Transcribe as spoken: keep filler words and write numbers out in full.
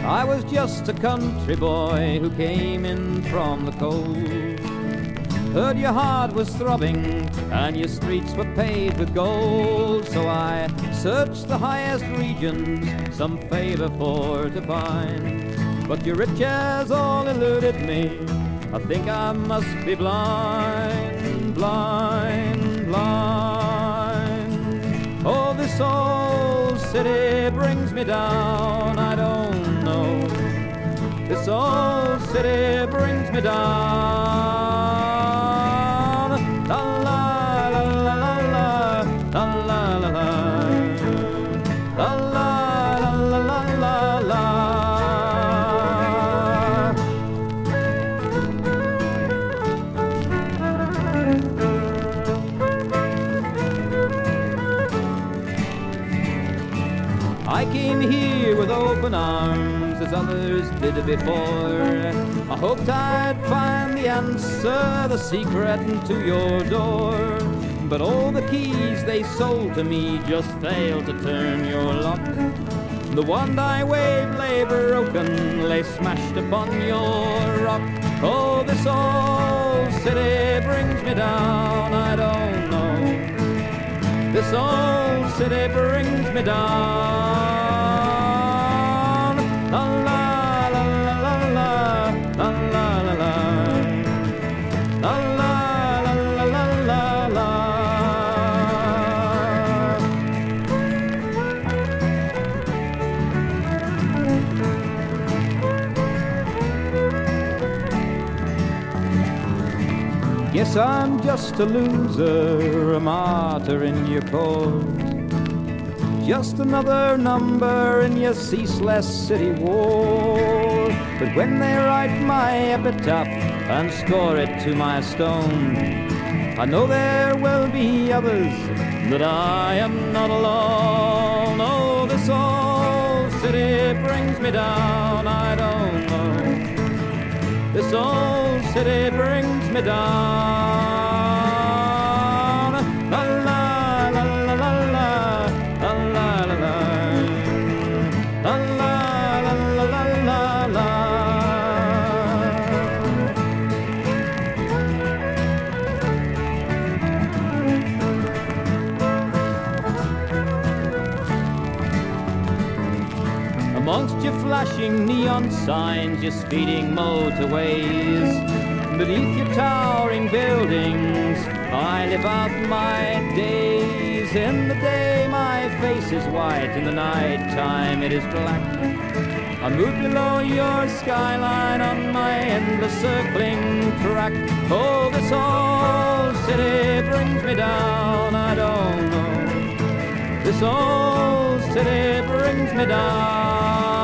I was just a country boy who came in from the cold. Heard your heart was throbbing and your streets were paved with gold. So I searched the highest regions, some favor for to find. But your riches all eluded me, I think I must be blind, blind, blind. Oh, this old city brings me down, I don't know. This old city brings me down. La la la la la la la la la la la la la la la. I came here with open arms as others did before. I hoped I'd find the answer, the secret to your door. But all the keys they sold to me just failed to turn your lock. The wand I waved lay broken, lay smashed upon your rock. Oh, this old city brings me down, I don't know. This old city brings me down. La la la la la la la la la la la la la la la la. Guess I'm just a loser, a martyr in your cause. Just another number in your ceaseless city war. But when they write my epitaph and score it to my stone, I know there will be others, that I am not alone. Oh, this old city brings me down, I don't know. This old city brings me down. La la la la la la la la la la la la la la la. Amongst your flashing neon signs, your speeding motorways, beneath your towering buildings, I live out my days. In the day my face is white, in the night time it is black. I move below your skyline on my endless circling track. Oh, this old city brings me down, I don't know. This old city brings me down.